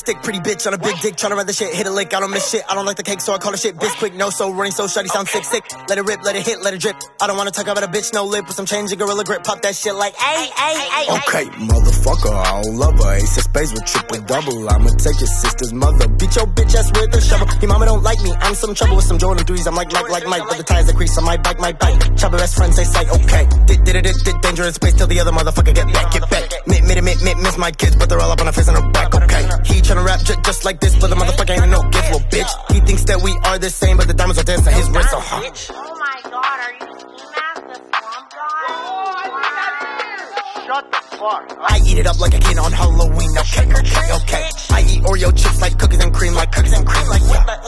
thick, pretty bitch on a big dick, tryna run the shit, hit a lick, I don't miss shit, I don't like the cake, so I call the shit bitch quick, no, so running so shawty, sound sick, let it rip, let it hit, let it drip, I don't wanna talk about a bitch, no lip, with some change, a gorilla grip, pop that shit like, ay. Okay, motherfucker, I don't love her, ace of spades with triple double, I'ma take your sister's mother, beat your bitch ass with a shovel, your mama don't like me, I'm some trouble with some Jordan 3s, I'm like Mike, but the tires that crease on my bike, chopper best friend say sight, okay, did dangerous space till the other motherfucker get back, miss my kids, but they're all up on her face and her back, okay, he tryna rap just like this, but the motherfucker ain't no gift, little bitch, he thinks that we are the same, but the diamonds are dancing on his wrist, Oh my god, are you ski mask, the swamp guy? Shut the fuck up. I eat it up like a kid on Halloween, okay, I eat Oreo chips like cookies and cream,